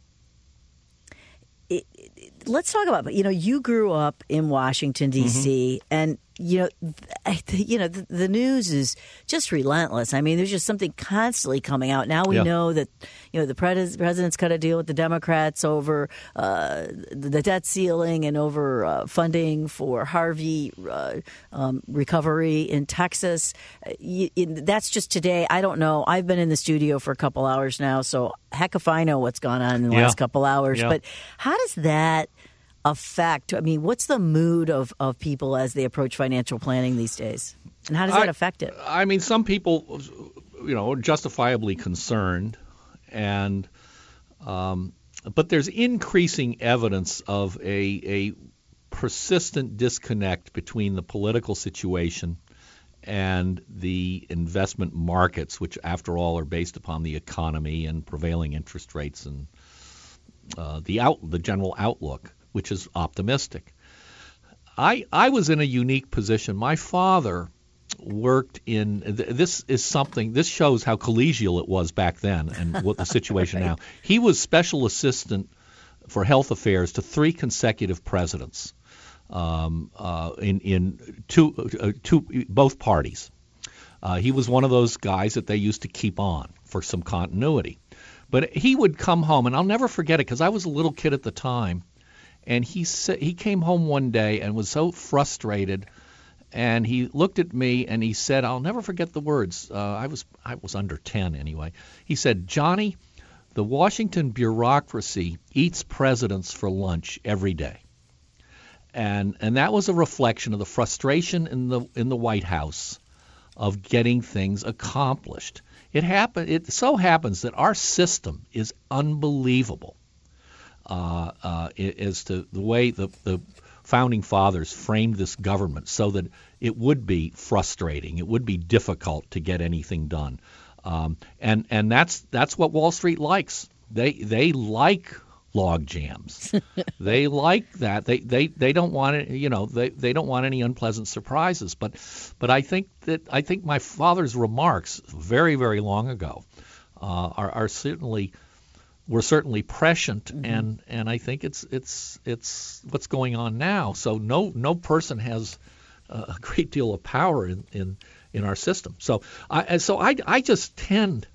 it, it, let's talk about, you know, you grew up in Washington, D C, mm-hmm. and you know, th- you know, the, the news is just relentless. I mean, there's just something constantly coming out. Now we yeah. know that, you know, the pres- president's got to deal with the Democrats over uh, the debt ceiling and over uh, funding for Harvey uh, um, recovery in Texas. You, in, that's just today. I don't know. I've been in the studio for a couple hours now, so heck if I know what's gone on in the yeah. last couple hours. Yeah. But how does that affect? I mean, what's the mood of, of people as they approach financial planning these days? And how does that I, affect it? I mean, some people, you know, are justifiably concerned, and um, but there's increasing evidence of a, a persistent disconnect between the political situation and the investment markets, which, after all, are based upon the economy and prevailing interest rates and uh, the out the general outlook, which is optimistic. I I was in a unique position. My father worked in – this is something – this shows how collegial it was back then and what the situation right. now. He was special assistant for health affairs to three consecutive presidents um, uh, in, in two, uh, two both parties. Uh, he was one of those guys that they used to keep on for some continuity. But he would come home, and I'll never forget it because I was a little kid at the time. And he sa- he came home one day and was so frustrated, and he looked at me and he said, I'll never forget the words. Uh, I was I was under ten anyway. He said, Johnny, the Washington bureaucracy eats presidents for lunch every day. And and that was a reflection of the frustration in the in the White House of getting things accomplished. It happen, it so happens that our system is unbelievable. Uh, uh, as to the way the, the founding fathers framed this government so that it would be frustrating, it would be difficult to get anything done, um, and and that's that's what Wall Street likes. They they like log jams. They like that. They, they they don't want it. You know, they, they don't want any unpleasant surprises. But but I think that I think my father's remarks very very long ago uh, are are certainly. We're certainly prescient, mm-hmm. and, and I think it's it's it's what's going on now. So no no person has a great deal of power in, in, in our system. So I so I, I just tend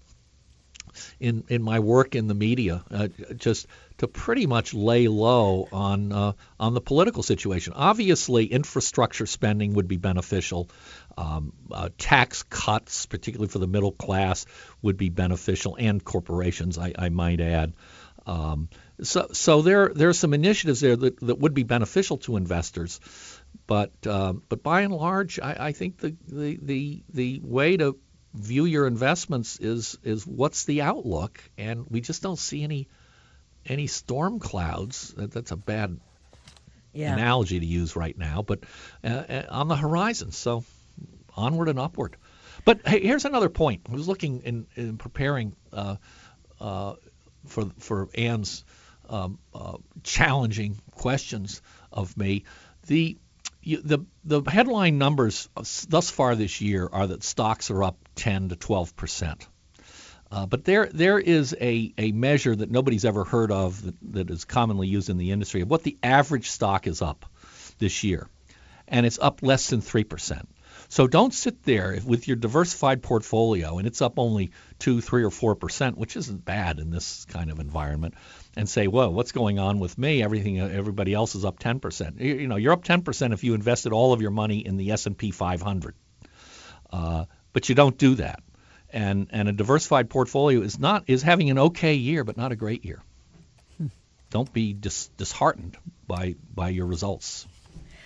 in in my work in the media uh, just to pretty much lay low on uh, on the political situation. Obviously, infrastructure spending would be beneficial. Um, uh, tax cuts, particularly for the middle class, would be beneficial, and corporations, I, I might add. Um, so, so there there are some initiatives there that, that would be beneficial to investors, but um, but by and large, I, I think the, the the the way to view your investments is is what's the outlook, and we just don't see any any storm clouds. That, that's a bad yeah. analogy to use right now, but uh, on the horizon. So. Onward and upward. But hey, here's another point. I was looking in, in preparing uh, uh, for for Ann's um, uh, challenging questions of me. The you, the the headline numbers thus far this year are that stocks are up ten to twelve percent. Uh, but there there is a, a measure that nobody's ever heard of that, that is commonly used in the industry of what the average stock is up this year, and it's up less than three percent. So don't sit there with your diversified portfolio and it's up only two, three, or four percent, which isn't bad in this kind of environment, and say, "Whoa, what's going on with me? Everything, everybody else is up ten percent." You, you know, you're up ten percent if you invested all of your money in the S and P five hundred, uh, but you don't do that. And and a diversified portfolio is not is having an okay year, but not a great year. Hmm. Don't be dis, disheartened by by your results.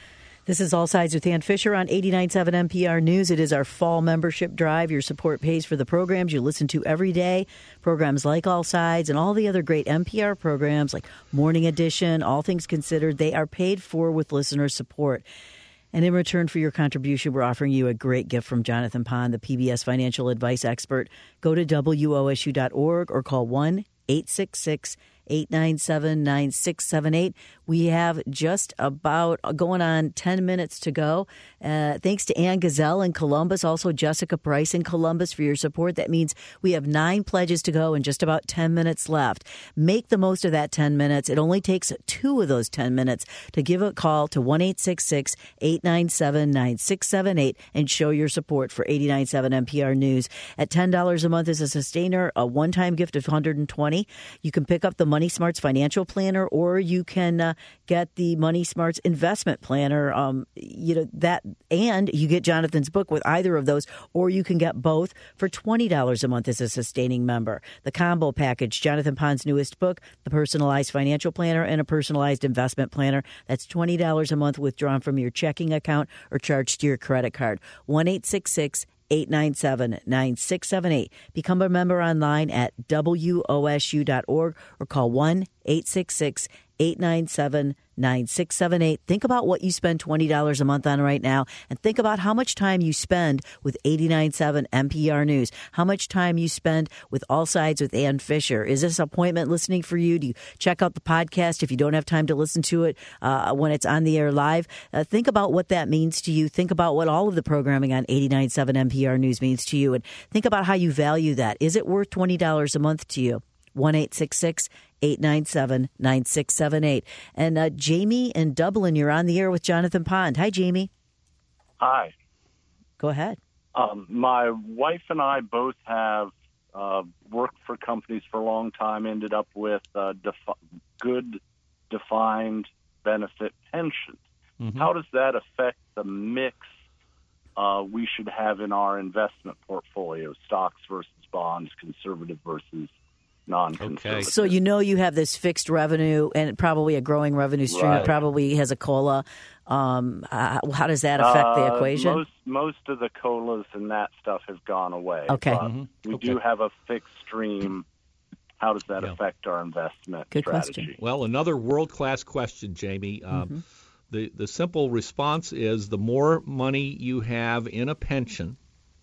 This is All Sides with Ann Fisher on eighty-nine point seven N P R News. It is our fall membership drive. Your support pays for the programs you listen to every day. Programs like All Sides and all the other great N P R programs like Morning Edition, All Things Considered, they are paid for with listener support. And in return for your contribution, we're offering you a great gift from Jonathan Pond, the P B S financial advice expert. Go to W O S U dot org or call one eight six six, eight nine seven, nine six seven eight. We have just about going on ten minutes to go. Uh, thanks to Ann Gazelle in Columbus, also Jessica Price in Columbus for your support. That means we have nine pledges to go and just about ten minutes left. Make the most of that ten minutes. It only takes two of those ten minutes to give a call to one eight six six, eight nine seven, nine six seven eight and show your support for eighty-nine point seven N P R News. At ten dollars a month as a sustainer, a one-time gift of one hundred twenty dollars. You can pick up the Money Smarts Financial Planner, or you can uh, get the Money Smarts Investment Planner. Um, you know that, and you get Jonathan's book with either of those, or you can get both for twenty dollars a month as a sustaining member. The combo package: Jonathan Pond's newest book, The Personalized Financial Planner, and a Personalized Investment Planner. That's twenty dollars a month withdrawn from your checking account or charged to your credit card. one eight six six, eight nine seven, nine six seven eight. Become a member online at W O S U dot org or call one eight six six, eight nine seven, nine six seven eight. Think about what you spend twenty dollars a month on right now, and think about how much time you spend with eighty-nine point seven N P R News, how much time you spend with All Sides with Ann Fisher. Is this appointment listening for you? Do you check out the podcast if you don't have time to listen to it uh, when it's on the air live? Uh, think about what that means to you. Think about what all of the programming on eighty-nine point seven N P R News means to you, and think about how you value that. Is it worth twenty dollars a month to you? one eight six six, eight nine seven, nine six seven eight. And uh, Jamie in Dublin, you're on the air with Jonathan Pond. Hi, Jamie. Hi. Go ahead. Um, my wife and I both have uh, worked for companies for a long time, ended up with uh, defi- good defined benefit pensions. Mm-hmm. How does that affect the mix uh, we should have in our investment portfolio, stocks versus bonds, conservative versus non-conservative? Okay. So you know you have this fixed revenue and probably a growing revenue stream. Right. It probably has a COLA. Um, uh, how does that affect uh, the equation? Most most of the COLAs and that stuff have gone away. Okay. But Mm-hmm. we okay. do have a fixed stream. How does that Yeah. affect our investment Good strategy? question. Well, another world-class question, Jamie. Um, Mm-hmm. the, the simple response is the more money you have in a pension,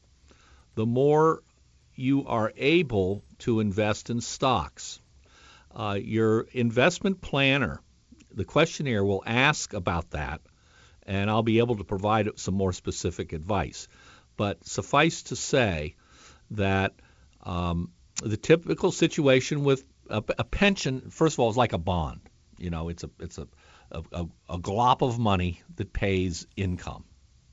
the more you are able to invest in stocks. Uh, your investment planner, the questionnaire will ask about that, and I'll be able to provide some more specific advice. But suffice to say that um, the typical situation with a, a pension, first of all, is like a bond. You know, it's a it's a a, a, a glop of money that pays income.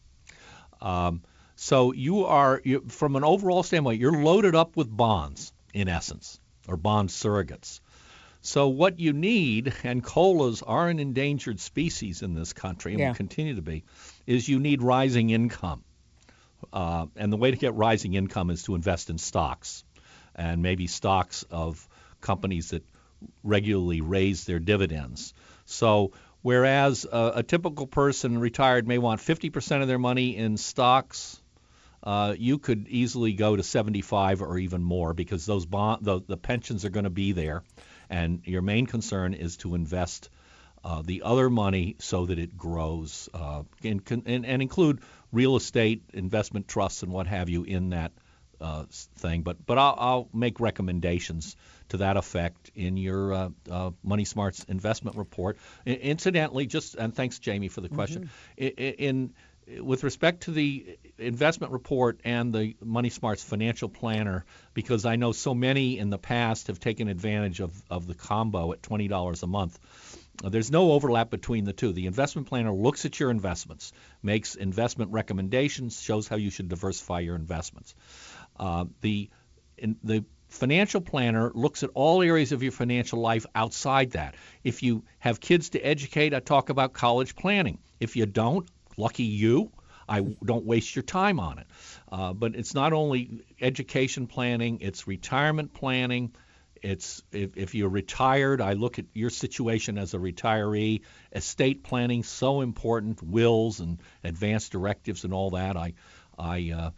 Um, so you are, you, from an overall standpoint, you're loaded up with bonds, in essence, or bond surrogates. So what you need, and COLAs are an endangered species in this country, and Yeah. will continue to be, is you need rising income. Uh, and the way to get rising income is to invest in stocks, and maybe stocks of companies that regularly raise their dividends. So whereas a, a typical person retired may want fifty percent of their money in stocks, uh, you could easily go to seventy-five or even more, because those bond, the, the pensions are going to be there, and your main concern is to invest uh, the other money so that it grows, uh, and, and, and include real estate, investment trusts, and what have you in that uh, thing. But but I'll, I'll make recommendations to that effect in your uh, uh, Money Smarts investment report. I, incidentally, just and thanks, Jamie, for the question. Mm-hmm. In, in with respect to the investment report and the Money Smarts financial planner, because I know so many in the past have taken advantage of, of the combo at twenty dollars a month. Uh, there's no overlap between the two. The investment planner looks at your investments, makes investment recommendations, shows how you should diversify your investments. Uh, the in, the financial planner looks at all areas of your financial life outside that. If you have kids to educate, I talk about college planning. If you don't, lucky you. I don't waste your time on it. Uh, but it's not only education planning, it's retirement planning, It's if, if you're retired, I look at your situation as a retiree. Estate planning so important, wills and advance directives and all that. I I uh,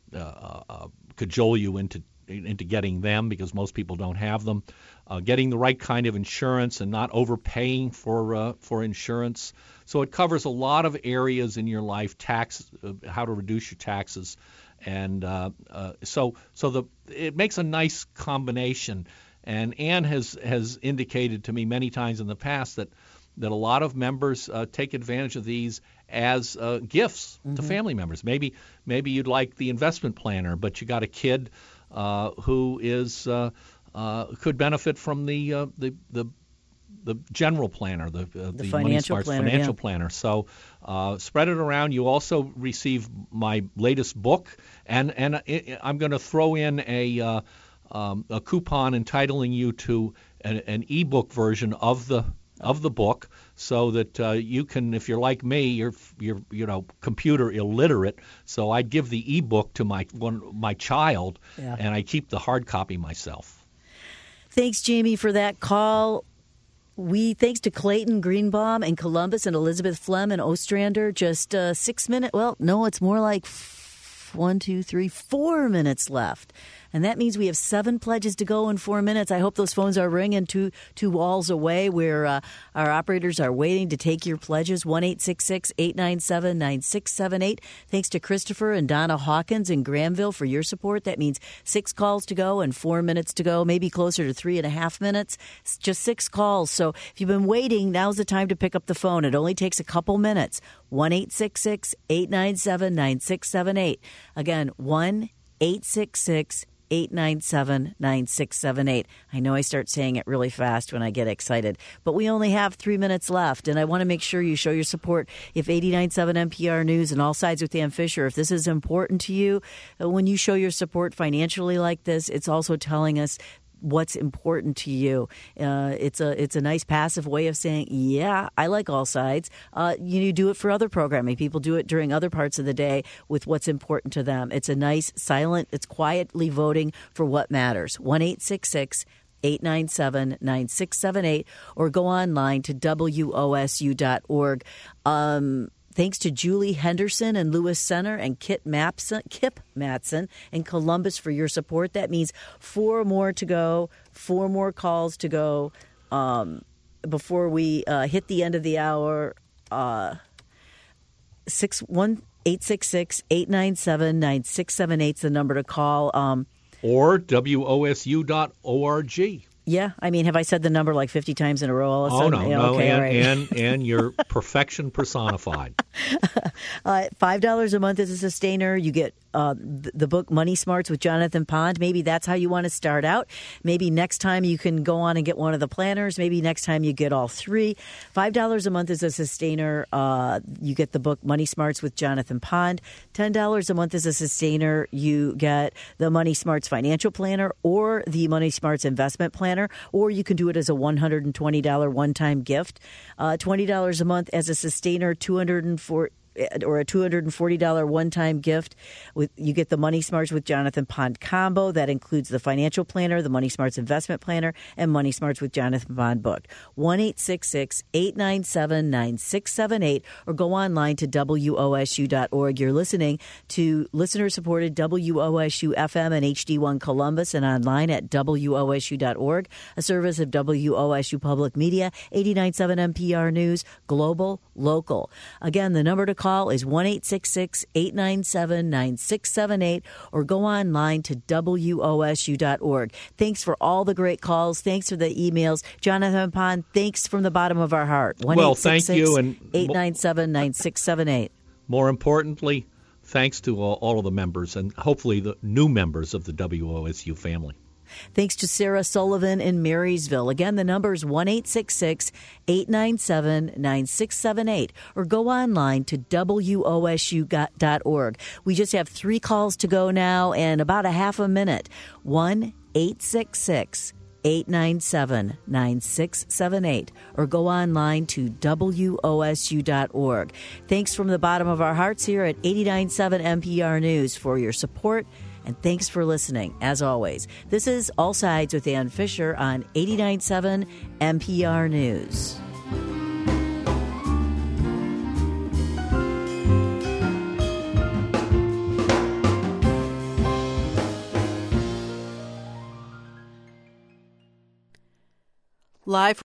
uh, uh, cajole you into into getting them because most people don't have them. Uh, getting the right kind of insurance and not overpaying for uh, for insurance. So it covers a lot of areas in your life. Tax, uh, how to reduce your taxes, and uh, uh, so so the it makes a nice combination. And Ann has, has indicated to me many times in the past that, that a lot of members uh, take advantage of these as uh, gifts mm-hmm. to family members. Maybe maybe you'd like the investment planner, but you got a kid uh, who is uh, uh, could benefit from the uh, the, the the general planner, the uh, the, the financial Money Smarts planner, financial yeah. planner. So uh, spread it around. You also receive my latest book, and and it, I'm going to throw in a. Uh, Um, a coupon entitling you to an, an ebook version of the of the book, so that uh, you can, if you're like me, you're you're you know computer illiterate. So I give the ebook to my one my child, yeah. and I keep the hard copy myself. Thanks, Jamie, for that call. We thanks to Clayton Greenbaum and Columbus and Elizabeth Flem and Ostrander. Just uh, six minutes. Well, no, it's more like f- one, two, three, four minutes left. And that means we have seven pledges to go in four minutes. I hope those phones are ringing two two walls away where uh, our operators are waiting to take your pledges. one eight six six, eight nine seven, nine six seven eight. Thanks to Christopher and Donna Hawkins in Grahamville for your support. That means six calls to go and four minutes to go, maybe closer to three and a half minutes. It's just six calls. So if you've been waiting, now's the time to pick up the phone. It only takes a couple minutes. one eight six six, eight nine seven, nine six seven eight. Again, one eight six six, eight nine seven, nine six seven eight. I know I start saying it really fast when I get excited, but we only have three minutes left, and I want to make sure you show your support. If eighty-nine point seven N P R News and All Sides with Ann Fisher, if this is important to you, when you show your support financially like this, it's also telling us what's important to you. Uh, it's a it's a nice passive way of saying, yeah, I like All Sides. Uh, you do it for other programming. People do it during other parts of the day with what's important to them. It's a nice, silent, it's quietly voting for what matters. one eight six six, eight nine seven, nine six seven eight or go online to W O S U dot org. Um Thanks to Julie Henderson and Lewis Center and Kit Mapson, Kip Matson in Columbus for your support. That means four more to go, four more calls to go um, before we uh, hit the end of the hour. Uh, six one eight six six eight nine seven nine six seven eight is the number to call. Um, or W O S U dot org. Yeah, I mean, have I said the number like fifty times in a row all of a sudden? Oh, no, yeah, no, okay, and, all right. and, and you're perfection personified. uh, five dollars a month as a sustainer. You get uh, the, the book Money Smarts with Jonathan Pond. Maybe that's how you want to start out. Maybe next time you can go on and get one of the planners. Maybe next time you get all three. five dollars a month as a sustainer. Uh, you get the book Money Smarts with Jonathan Pond. ten dollars a month as a sustainer. You get the Money Smarts Financial Planner or the Money Smarts Investment Planner. Or you can do it as a one hundred twenty dollars one-time gift. Uh, twenty dollars a month as a sustainer, two hundred four or a two hundred forty dollars one-time gift. With you get the Money Smarts with Jonathan Pond combo. That includes the Financial Planner, the Money Smarts Investment Planner, and Money Smarts with Jonathan Pond book. one eight six six, eight nine seven, nine six seven eight or go online to W O S U dot org. You're listening to listener-supported W O S U F M and H D one Columbus and online at W O S U dot org, a service of W O S U Public Media, eighty-nine point seven N P R News, global, local. Again, the number to call is one eight six six, eight nine seven, nine six seven eight or go online to W O S U dot org. Thanks for all the great calls. Thanks for the emails. Jonathan Pond, thanks from the bottom of our heart. Well, thank you. And eight nine seven, nine six seven eight. More importantly, thanks to all, all of the members and hopefully the new members of the W O S U family. Thanks to Sarah Sullivan in Marysville. Again, the number is one eight six six, eight nine seven, nine six seven eight or go online to W O S U dot org. We just have three calls to go now and about a half a minute. one eight six six, eight nine seven, nine six seven eight or go online to W O S U dot org. Thanks from the bottom of our hearts here at eighty-nine point seven N P R News for your support And thanks for listening, as always. This is All Sides with Ann Fisher on eighty-nine point seven N P R News. Live